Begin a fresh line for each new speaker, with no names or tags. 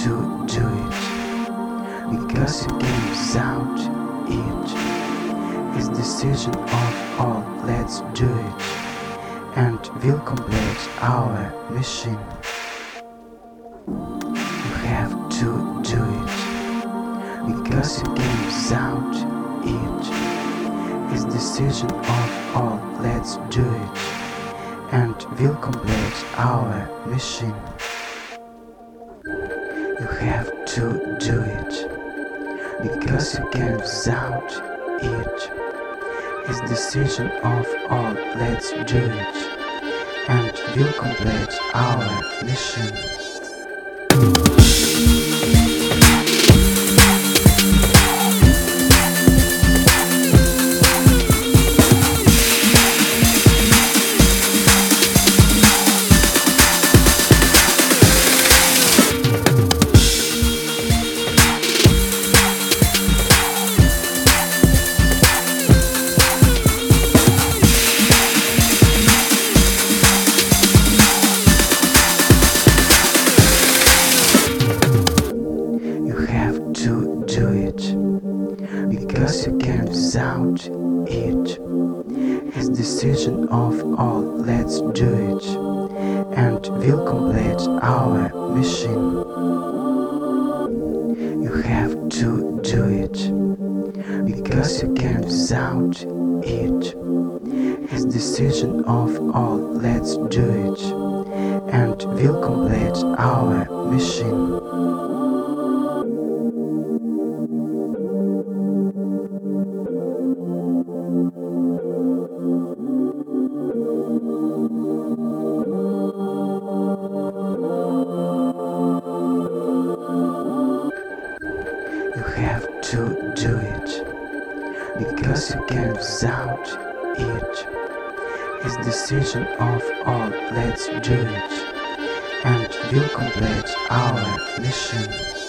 to do it, because you can without it. It's decision of all, let's do it, and we'll complete our mission. You have to do it, because you can without it. It's decision of all, let's do it, and we'll complete our mission. You have to do it, because you can without it. It's decision of all, let's do it, and we'll complete our mission. To do it, because you can without it. It's decision of all, let's do it, and we'll complete our mission. You have to do it, because you can without it. It's decision of all, let's do it, and we'll complete our mission. You have to do it, because you can without it. It's decision of all, let's do it, and we'll complete our mission.